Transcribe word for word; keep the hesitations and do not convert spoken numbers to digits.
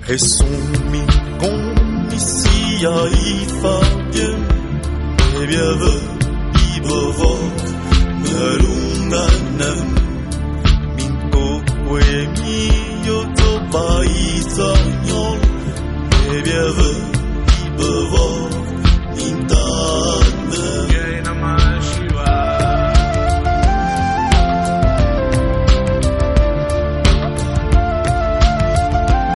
Et son mi con ici a i fabien e bieve i bevot melunganem min coque mio to paisa e bieve i bevot